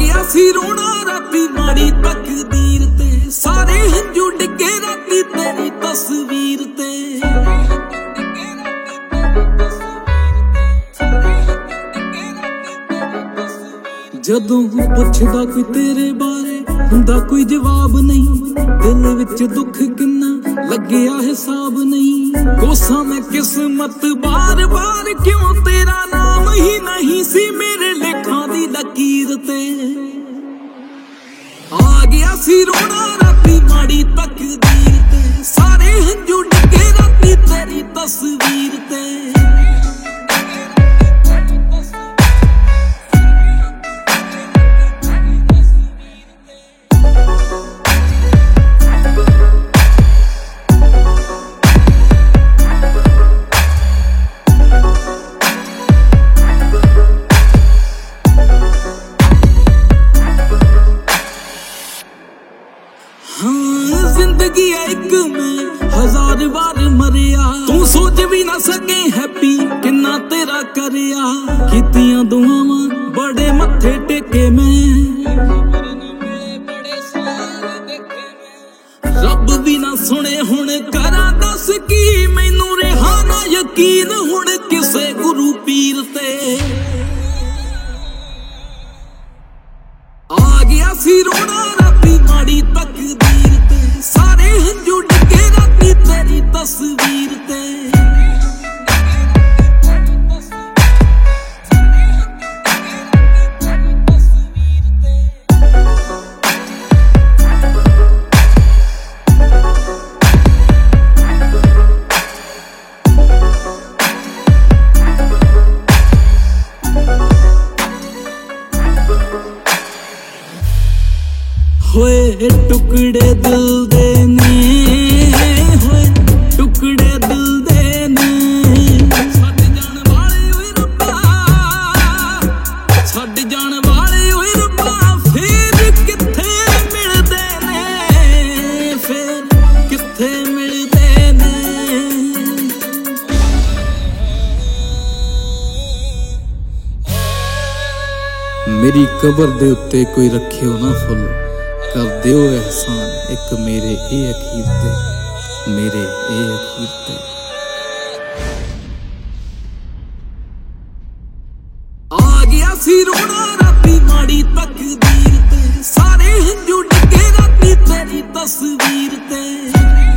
ਗਿਆ ਸੀ ਰੋਣਾ ਰਾਤੀ ਮਾੜੀ ਤਕਦੀਰ ਤੇ, ਸਾਰੇ ਹੰਝੂ ਡਿੱਗੇ ਰਾਤੀ ਤੇਰੀ ਤਸਵੀਰ ਤੇ। ਜਦੋਂ ਪੁੱਛਦਾ ਕੋਈ ਤੇਰੇ ਬਾਰੇ ਹੁੰਦਾ ਕੋਈ ਜਵਾਬ ਨਹੀਂ, ਦਿਲ ਵਿੱਚ ਦੁੱਖ ਕਿੰਨਾ ਲੱਗਿਆ ਹਿਸਾਬ ਨਹੀਂ। ਕੋਸਾਂ ਮੈਂ ਕਿਸਮਤ ਬਾਰ ਬਾਰ ਕਿਉਂ ਤੇਰਾ ਨਾਮ ਹੀ ਨਹੀਂ ਸੀ ਮੇਰੇ ਲੇਖਾਂ ਦੀ ਲਕੀਰ ਤੇ। ਆ ਗਿਆ ਸੀ ਰੋਣਾ ਰਾਤੀ ਮਾੜੀ ਤਕਦੀਰ ਤੇ, ਸਾਰੇ ਹੰਝੂ ਡਿੱਗੇ ਰਾਤੀ ਤੇਰੀ ਤਸਵੀਰ ਤੇ। ਜ਼ਿੰਦਗੀ ਹੈ ਇੱਕ ਮੈਂ ਹਜ਼ਾਰ ਵਾਰ ਮਰਿਆ, ਤੂੰ ਸੋਚ ਵੀ ਨਾ ਸਕੇ ਹੈਪੀ ਕਿੰਨਾ ਤੇਰਾ ਕਰਿਆ। ਕੀਤੀਆਂ ਦੁਆਵਾਂ ਬੜੇ ਮੱਥੇ ਟੇਕੇ ਮੈਂ, ਰੱਬ ਵੀ ਨਾ ਸੁਣੇ ਹੁਣ ਕਰਾਂ ਦੱਸ ਕੀ, ਮੈਨੂੰ ਰਿਹਾ ਨਾ ਯਕੀਨ ਹੁਣ ਕਿਸੇ ਗੁਰੂ ਪੀਰ ਤੇ। ਆ ਗਿਆ ਸੀ ਰੋਣਾ ਰਾਤੀ ਮਾੜੀ ਤਕਦੀਰ ਤੇ, ਸਾਰੇ ਹੰਝੂ ਡਿੱਗੇ ਰਾਤੀ ਤੇਰੀ ਤਸਵੀਰ ਤੇ। ਹੋਏ ਟੁਕੜੇ ਦਿਲ ਦੇ ਨੇ, ਹੋਏ ਟੁਕੜੇ ਦਿਲ ਦੇ ਨੇ। ਛੱਡ ਜਾਣ ਵਾਲੇ ਓਏ ਰੱਬਾ, ਛੱਡ ਜਾਣ ਵਾਲੇ ਓਏ ਰੱਬਾ, ਫੇਰ ਕਿੱਥੇ ਮਿਲਦੇ ਨੇ, ਫੇਰ ਕਿੱਥੇ ਮਿਲਦੇ ਨੇ। ਮੇਰੀ ਕਬਰ ਦੇ ਉੱਤੇ ਕੋਈ ਰੱਖਿਓ ਨਾ ਫੁੱਲ, ਕਰ ਦਿਓ ਅਹਿਸਾਨ ਇੱਕ ਮੇਰੇ ਇਹ ਅਖੀਰ ਤੇ, ਮੇਰੇ ਇਹ ਅਖੀਰ ਤੇ। ਆ ਗਿਆ ਸੀ ਰੋਣਾ ਰਾਤੀ ਮਾੜੀ ਤਕਦੀਰ ਤੇ, ਸਾਰੇ ਹੰਝੂ ਡਿੱਗੇ ਰਾਤੀ ਤੇਰੀ ਤਸਵੀਰ ਤੇ।